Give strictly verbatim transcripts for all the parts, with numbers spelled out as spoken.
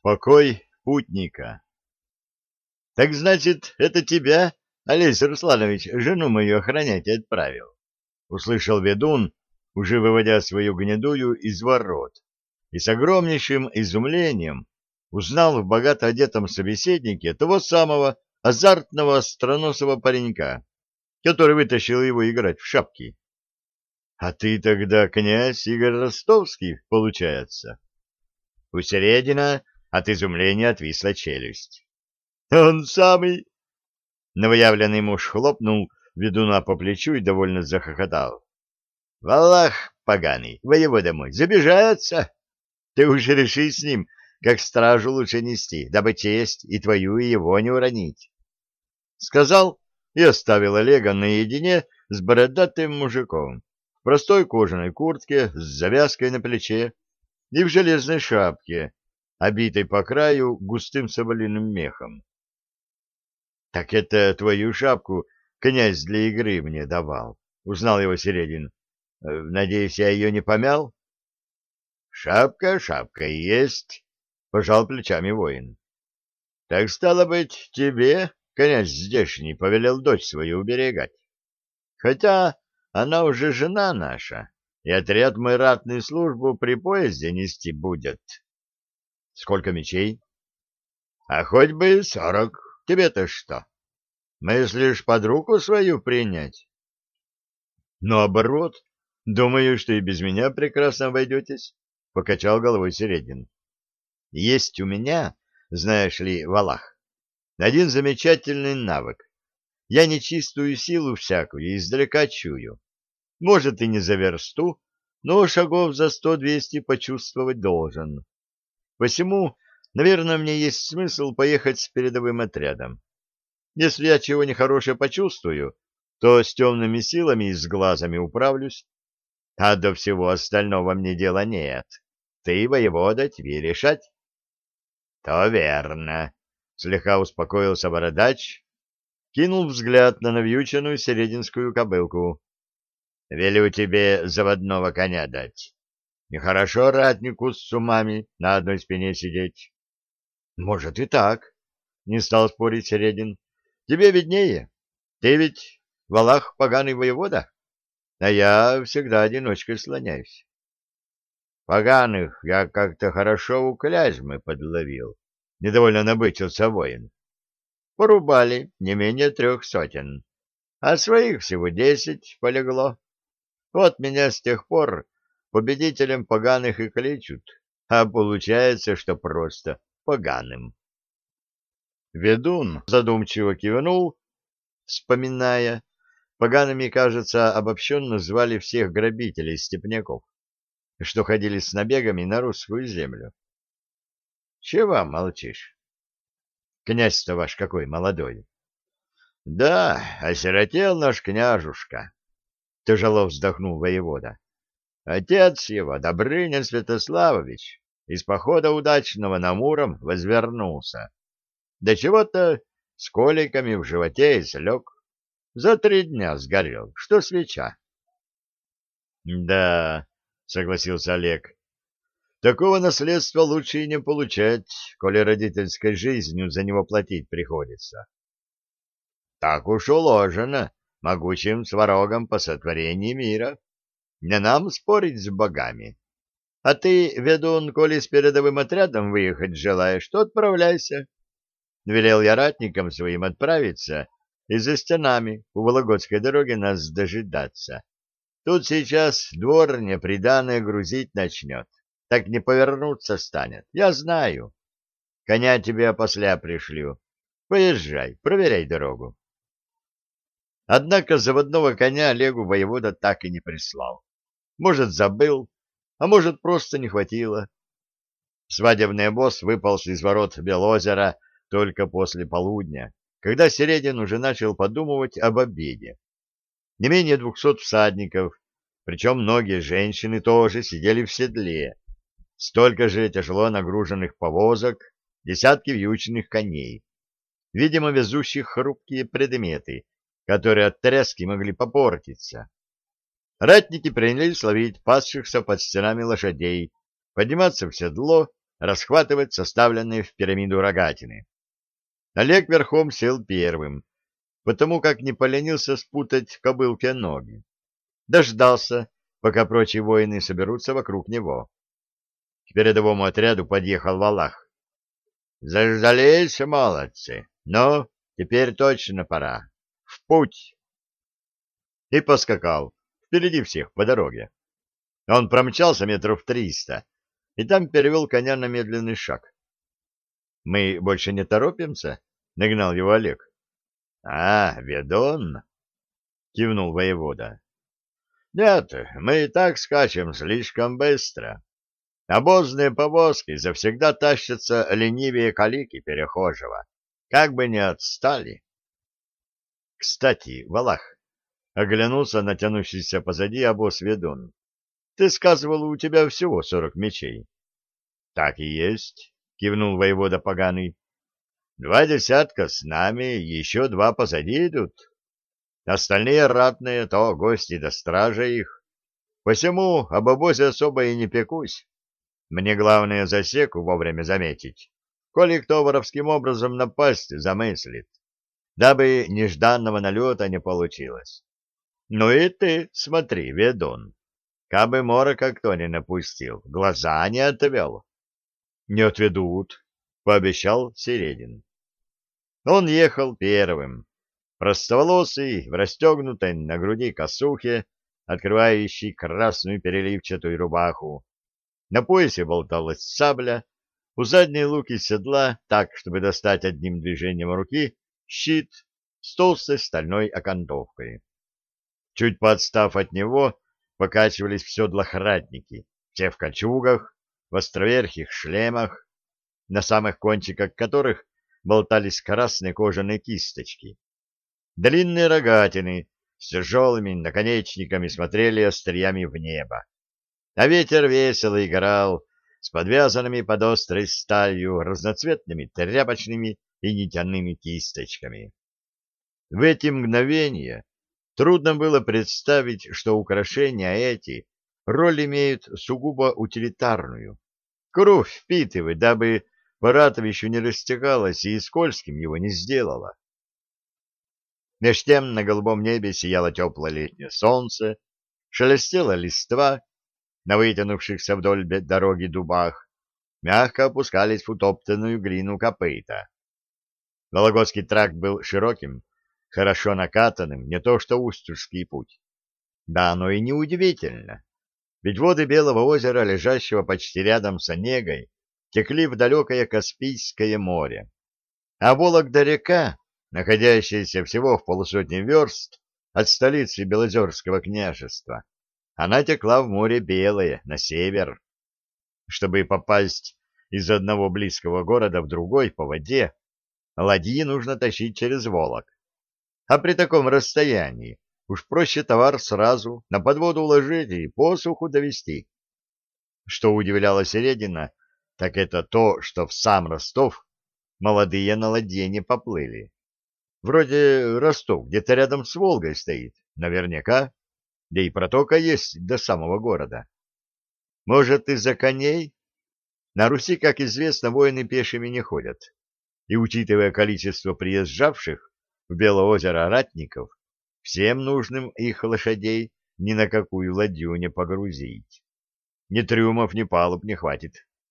Покой путника. — Так значит, это тебя, Олесь Русланович, жену мою охранять отправил? — услышал ведун, уже выводя свою гнедую из ворот, и с огромнейшим изумлением узнал в богато одетом собеседнике того самого азартного остроносого паренька, который вытащил его играть в шапки. — А ты тогда князь Игорь Ростовский, получается? У Середина от изумления отвисла челюсть. — Он самый! Новоявленный муж хлопнул ведуна по плечу и довольно захохотал. — Валах поганый, воевода мой, забежается! Ты уж реши с ним, как стражу лучше нести, дабы честь и твою, и его не уронить. Сказал и оставил Олега наедине с бородатым мужиком в простой кожаной куртке с завязкой на плече и в железной шапке, обитой по краю густым соболиным мехом. — Так это твою шапку князь для игры мне давал, — узнал его Середин. — Надеюсь, я ее не помял? — Шапка, шапка и есть, — пожал плечами воин. — Так стало быть, тебе, князь здешний, повелел дочь свою уберегать. Хотя она уже жена наша, и отряд мой ратную службу при поезде нести будет. — Сколько мечей? — А хоть бы сорок. Тебе-то что? Мыслишь под руку свою принять? — Наоборот, думаю, что и без меня прекрасно обойдетесь, — покачал головой Середин. — Есть у меня, знаешь ли, Валах, один замечательный навык. Я нечистую силу всякую издалека чую. Может, и не за версту, но шагов за сто-двести почувствовать должен. Посему, наверное, мне есть смысл поехать с передовым отрядом. Если я чего нехорошее почувствую, то с темными силами и с глазами управлюсь, а до всего остального мне дела нет. Ты, воевода, тебе решать. — То верно, — слегка успокоился бородач, кинул взгляд на навьюченную серединскую кобылку. — Велю тебе заводного коня дать. Нехорошо ратнику с сумами на одной спине сидеть. — Может и так, — не стал спорить Середин. — Тебе виднее. Ты ведь Валах поганый воевода, а я всегда одиночкой слоняюсь. — Поганых я как-то хорошо у Клязьмы подловил, — недовольно набычился воин. — Порубали не менее трех сотен, а своих всего десять полегло. Вот меня с тех пор победителем поганых и кличут, а получается, что просто поганым. Ведун задумчиво кивнул, вспоминая. Погаными, кажется, обобщенно звали всех грабителей-степняков, что ходили с набегами на русскую землю. — Чего молчишь? — Князь-то ваш какой молодой. — Да, осиротел наш княжушка, — тяжело вздохнул воевода. — Отец его, Добрыня Святославович, из похода удачного на Муром возвернулся. Да чего-то с коликами в животе и слег. За три дня сгорел, что свеча. — Да, — согласился Олег, — такого наследства лучше и не получать, коли родительской жизнью за него платить приходится. — Так уж уложено могучим сварогом по сотворении мира. Не нам спорить с богами. А ты, ведун, коли с передовым отрядом выехать желаешь, то отправляйся. Велел я ратникам своим отправиться и за стенами у Вологодской дороги нас дожидаться. Тут сейчас дворня приданое грузить начнет, так не повернуться станет, я знаю. Коня тебе опосля пришлю. Поезжай, проверяй дорогу. Однако заводного коня Олегу воевода так и не прислал. Может, забыл, а может, просто не хватило. Свадебный обоз выполз из ворот Белозера только после полудня, когда Середин уже начал подумывать об обеде. Не менее двухсот всадников, причем многие женщины тоже сидели в седле, столько же тяжело нагруженных повозок, десятки вьючных коней, видимо, везущих хрупкие предметы, которые от тряски могли попортиться. Ратники принялись ловить пасшихся под стенами лошадей, подниматься в седло расхватывать составленные в пирамиду рогатины. Олег верхом сел первым, потому как не поленился спутать в кобылке ноги. Дождался, пока прочие воины соберутся вокруг него. К передовому отряду подъехал Валах. — Заждались, молодцы! Ну, теперь точно пора. В путь! И поскакал впереди всех по дороге. Он промчался метров триста, и там перевел коня на медленный шаг. — Мы больше не торопимся? — нагнал его Олег. — А, ведун! — кивнул воевода. — Нет, мы и так скачем слишком быстро. Обозные повозки завсегда тащатся ленивее калики перехожего. Как бы не отстали. — Кстати, Валах, — оглянулся на тянущийся позади обоз ведун, — ты сказывал, у тебя всего сорок мечей. — Так и есть, — кивнул воевода поганый. — Два десятка с нами, еще два позади идут. Остальные ратные — то гости да стража их. Посему об обозе особо и не пекусь. Мне главное засеку вовремя заметить, коли кто воровским образом напасть замыслит, дабы нежданного налета не получилось. Ну и ты смотри, ведун, кабы морока кто не напустил, глаза не отвел. — Не отведут, — пообещал Середин. Он ехал первым, простоволосый, в расстегнутой на груди косухе, открывающей красную переливчатую рубаху. На поясе болталась сабля, у задней луки седла, так, чтобы достать одним движением руки, щит с толстой стальной окантовкой. Чуть подстав от него, покачивались в седлах ратники, все в кольчугах, в островерхих шлемах, на самых кончиках которых болтались красные кожаные кисточки. Длинные рогатины с тяжелыми наконечниками смотрели остриями в небо, а ветер весело играл с подвязанными под острой сталью разноцветными тряпочными и нитяными кисточками. В эти мгновения трудно было представить, что украшения эти роль имеют сугубо утилитарную. Кровь впитывает, дабы Паратовищу не растягалось и скользким его не сделало. Меж тем на голубом небе сияло теплое летнее солнце, шелестела листва, на вытянувшихся вдоль дороги дубах мягко опускались в утоптанную глину копыта. Вологодский тракт был широким, хорошо накатанным, не то что Устюжский путь. Да оно и неудивительно, ведь воды Белого озера, лежащего почти рядом с Онегой, текли в далекое Каспийское море, а Вологда-река, находящаяся всего в полусотни верст от столицы Белозерского княжества, она текла в море Белое, на север. Чтобы попасть из одного близкого города в другой по воде, ладьи нужно тащить через Волок. А при таком расстоянии уж проще товар сразу на подводу уложить и по суху довести. Что удивляло Середина, так это то, что в сам Ростов молодые на ладье не поплыли. Вроде Ростов где-то рядом с Волгой стоит, наверняка, да и протока есть до самого города. Может, из-за коней? На Руси, как известно, воины пешими не ходят. И, учитывая количество приезжавших в Белоозеро ратников, всем нужным их лошадей ни на какую ладью не погрузить. Ни трюмов, ни палуб не хватит.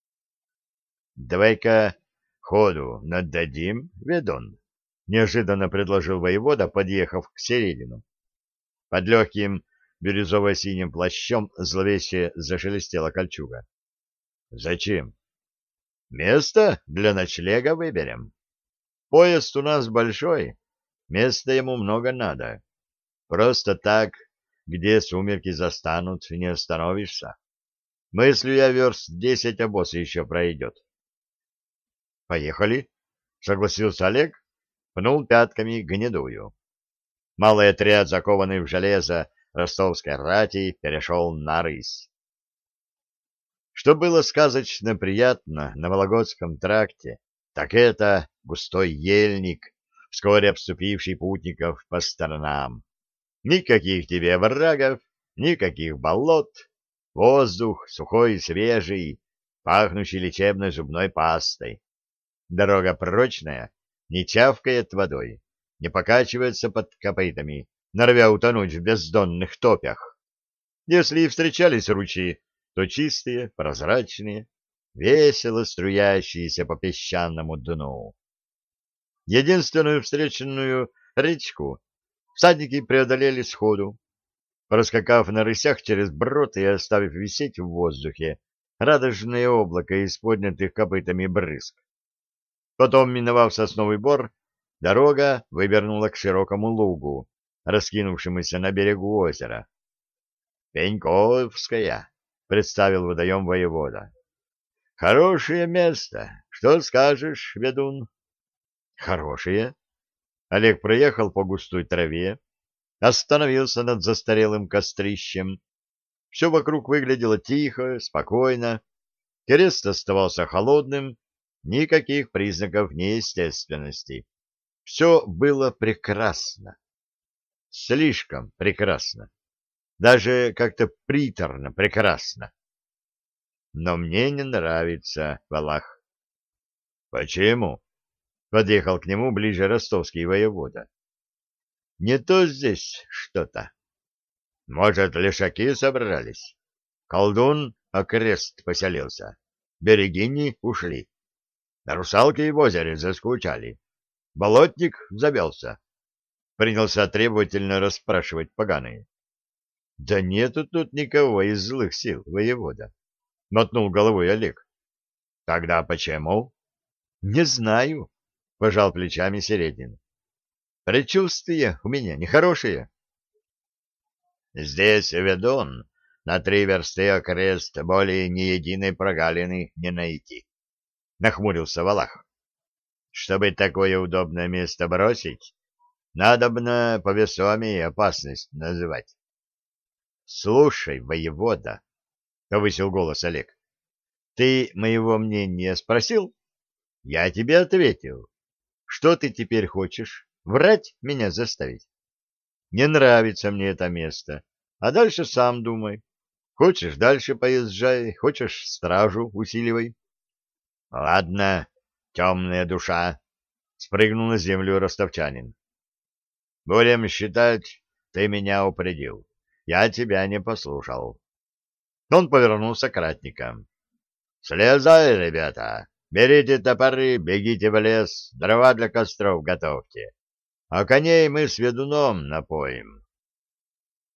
— Давай-ка ходу наддадим, ведун, — неожиданно предложил воевода, подъехав к Середину. Под легким бирюзово-синим плащом зловеще зашелестела кольчуга. — Зачем? — Место для ночлега выберем. Поезд у нас большой, места ему много надо. Просто так, где сумерки застанут, не остановишься. Мыслю я, верст десять обоз еще пройдет. — Поехали, — согласился Олег, пнул пятками гнедую. Малый отряд, закованный в железо ростовской рати, перешел на рысь. Что было сказочно приятно на Вологодском тракте, так это густой ельник, вскоре обступивший путников по сторонам. Никаких тебе оврагов, никаких болот, воздух сухой и свежий, пахнущий лечебной зубной пастой. Дорога прочная, не чавкает водой, не покачивается под копытами, норовя утонуть в бездонных топях. Если и встречались ручьи, то чистые, прозрачные, весело струящиеся по песчаному дну. Единственную встреченную речку всадники преодолели сходу, проскакав на рысях через брод и оставив висеть в воздухе радужное облако из поднятых копытами брызг. Потом, миновав сосновый бор, дорога вывернула к широкому лугу, раскинувшемуся на берегу озера. «Пеньковская», — представил водоем воевода. «Хорошее место. Что скажешь, ведун?» «Хорошее». Олег проехал по густой траве, остановился над застарелым кострищем. Все вокруг выглядело тихо, спокойно. Крест оставался холодным, никаких признаков неестественности. Все было прекрасно. Слишком прекрасно. Даже как-то приторно прекрасно. Но мне не нравится Валах. Почему? Подъехал к нему ближе ростовский воевода. Не то здесь что-то. Может, лешаки собрались? Колдун окрест поселился. Берегини ушли. Русалки в озере заскучали. Болотник завелся. Принялся требовательно расспрашивать поганые. — Да нету тут никого из злых сил, воевода, — мотнул головой Олег. — Тогда почему? — Не знаю, — пожал плечами Середин. — Предчувствия у меня нехорошие. — Здесь, ведун, на три версты окрест более ни единой прогалины не найти, — нахмурился Валах. — Чтобы такое удобное место бросить, надобно повесомее опасность называть. — Слушай, воевода, — повысил голос Олег, — ты моего мнения спросил? Я тебе ответил. Что ты теперь хочешь? Врать меня заставить? Не нравится мне это место, а дальше сам думай. Хочешь, дальше поезжай, хочешь, стражу усиливай. — Ладно, темная душа, — спрыгнул на землю ростовчанин. — Будем считать, ты меня упредил. Я тебя не послушал. Он повернулся к ратникам. — Слезай, ребята, берите топоры, бегите в лес, дрова для костров готовьте, а коней мы с ведуном напоим.